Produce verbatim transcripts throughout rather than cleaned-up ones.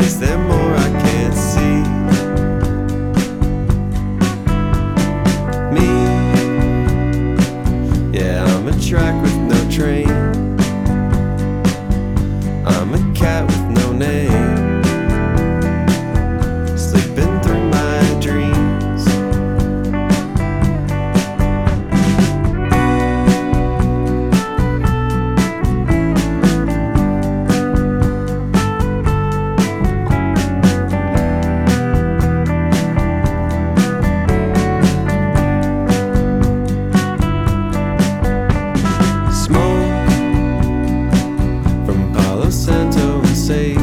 Is there more I can't see? Me, yeah, I'm a track with no train. I'm a cat with no name, sleeping through my dreams. Smoke from Palo Santo and sage.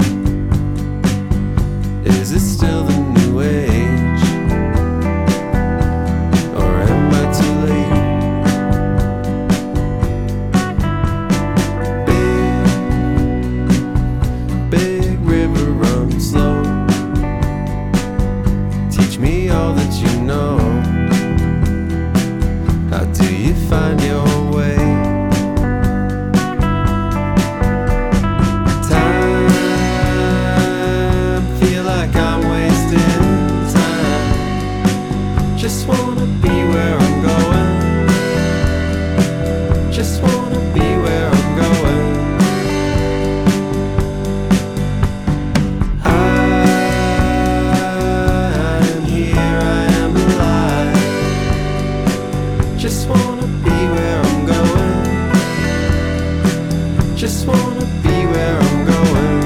Is it still the new age? Or am I too late? Big, big river runs slow. Teach me all that you know. How do you find your way? Just wanna be where I'm going. Just wanna be where I'm going. I am here, I am alive. Just wanna be where I'm going. Just wanna be where I'm going.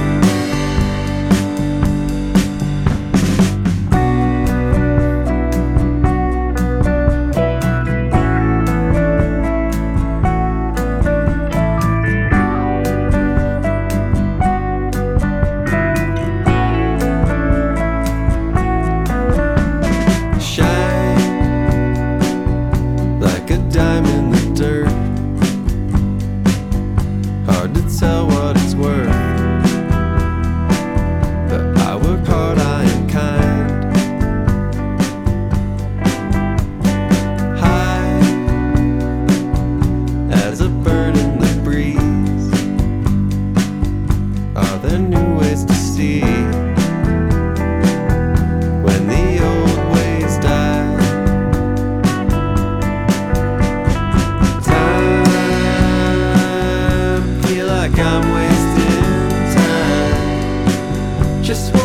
Like a dime in the dirt, hard to tell what it's worth. But I work hard, I am kind. High as a bird in the breeze. Are there new ways to see when the old ways die? Like I'm wasting time. Just